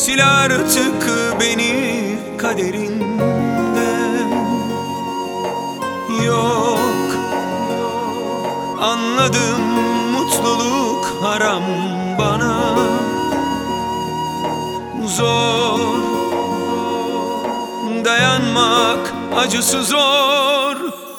Sil artık beni kaderinden. Yok, anladım, mutluluk haram bana. Zor, dayanmak acısı zor.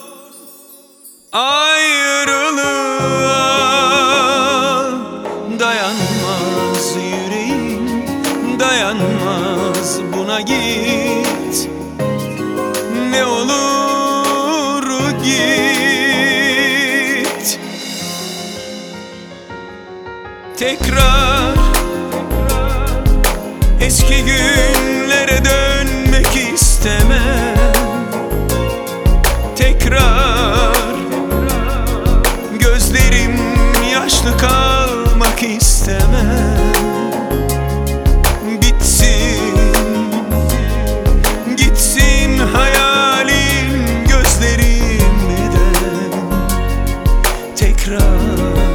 Ayrılığa dayanmaz yüreğim, dayanmaz buna, git. Ne olur git. Tekrar eski günlere dönmek istemem. Tekrar gözlerim yaşlı kalmak istemem. Bitsin, gitsin hayalim gözlerimden. Tekrar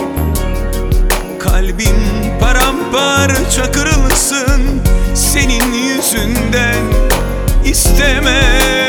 kalbim paramparça kırılsın senin yüzünden istemem.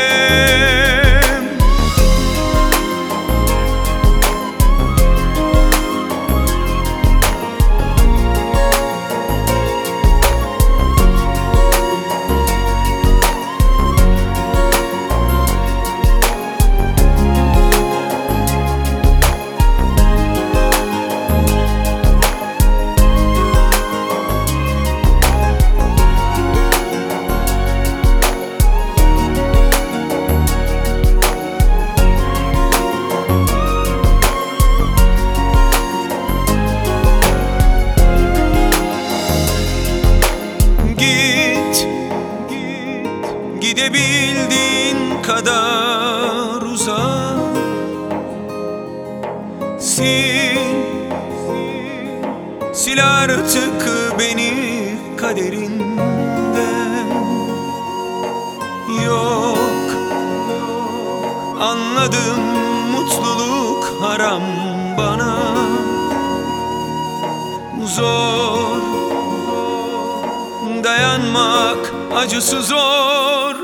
Gidebildiğin kadar uzak. Sil artık beni kaderinden. Yok, anladım, mutluluk haram bana. Zor, dayanmak acısı zor.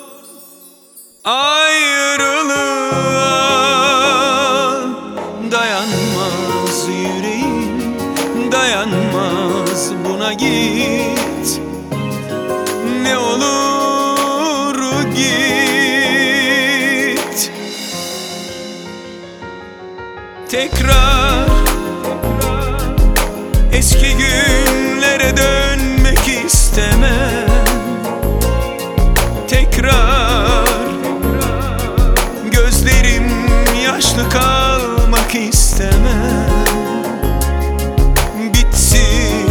Ayrılığa dayanmaz yüreğim, dayanmaz buna, git. Ne olur git. Tekrar eski günlere dönmek istemem. Tekrar gözlerim yaşlı kalmak istemem. Bitsin,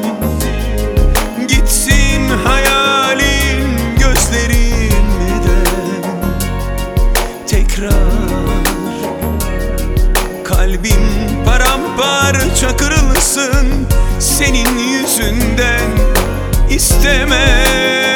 gitsin hayalim gözlerimden. Tekrar kalbim paramparça kırılsın senin yüzünden istemem.